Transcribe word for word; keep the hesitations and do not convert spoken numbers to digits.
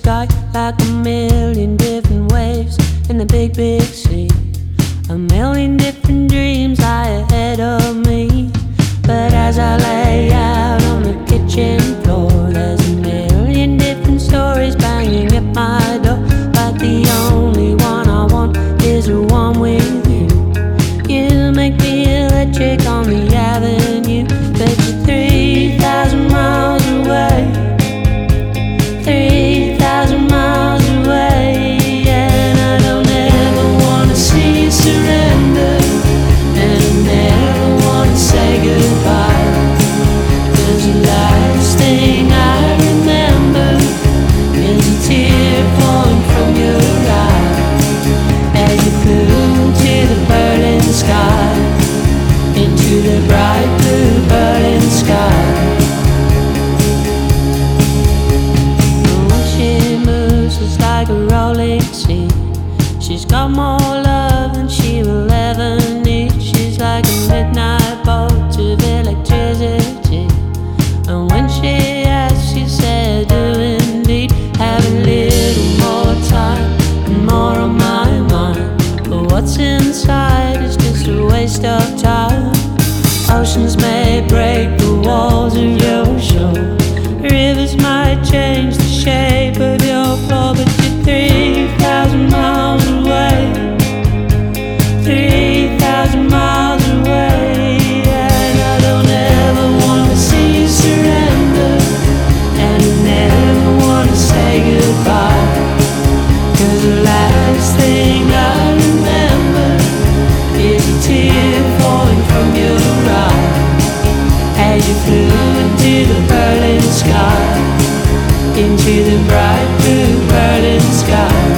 sky like a million different waves in the big, big sea. A million different dreams lie ahead of me. But as I lay out on the kitchen floor, there's a million different stories banging at my door. But the only one I want is the one with you. You make me electric on the avenue. But you're three thousand miles away, three thousand miles away. And I don't ever wanna see you surrender, and I never wanna say goodbye. 'Cause the last thing I remember is a tear falling from your eye as you flew into the burning sky, into the bright blue burning sky. She moves just like a rolling sea. She's got more love than she will ever need. She's like a midnight bolt of electricity. And when she asks, she said, do indeed have a little more time and more on my mind. But what's inside is just a waste of time. Oceans may break the walls of your shore, rivers might change the shape of your floor. But you're three thousand miles away, three thousand miles away. And I don't ever wanna see you surrender, and I never wanna say goodbye. 'Cause the last thing I remember is a tear falling from your eye as you flew into the burning sky, into the bright blue burning sky.